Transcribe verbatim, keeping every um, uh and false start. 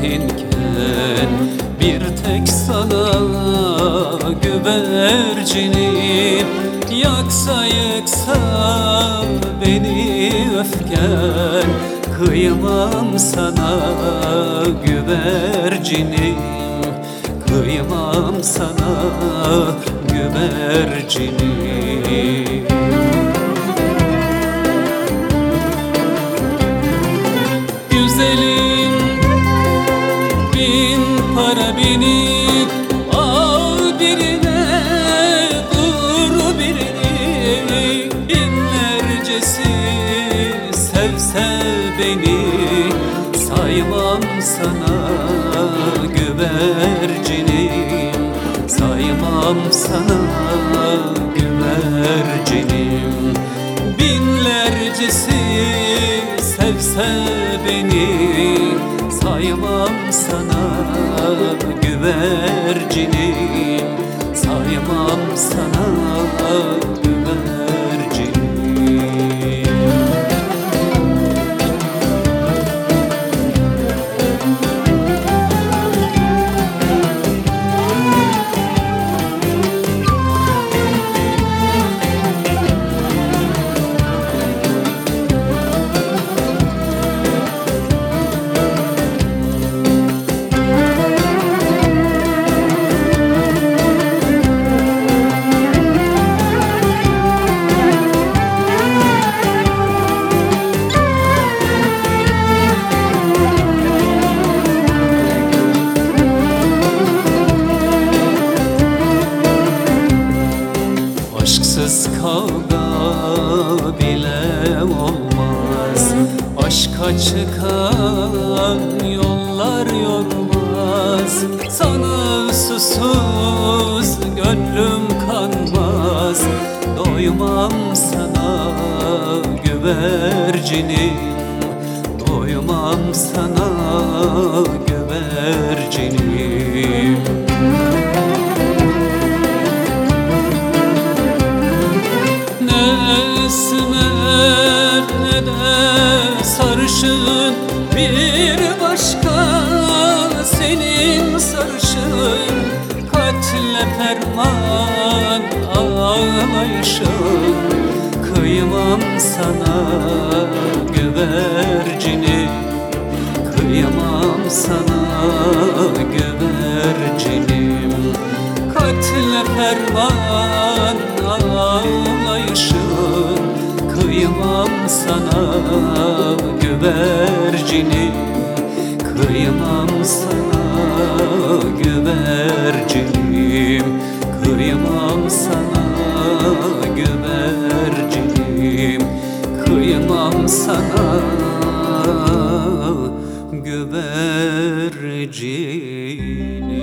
hainken bir tek sana güvercinim. Yaksa yıksa beni öfken, kıyamam sana güvercinim. Kıyamam sana güvercinim. Güzelim bin para binip al birine, vur birini. Binlercesi sevse beni, saymam sana güvercinim. Saymam sana güvercinim. Binlercesi sevse beni, saymam sana güvercinim. Saymam sana güvercinim. Aşksız kavga bile olmaz, aşka çıkan yollar yormaz. Sana susuz gönlüm kanmaz, doymam sana güvercinim. Doymam sana güvercinim. Esmer ne de sarışın bir başka, senin sarışın katle ferman ağlayışın. Kıyamam sana güvercinim. Kıyamam sana güvercinim. Katle ferman ağlayışın. Kıyamam sana güvercinim. Kıyamam sana güvercinim. Kıyamam sana güvercinim. Kıyamam sana güvercinim.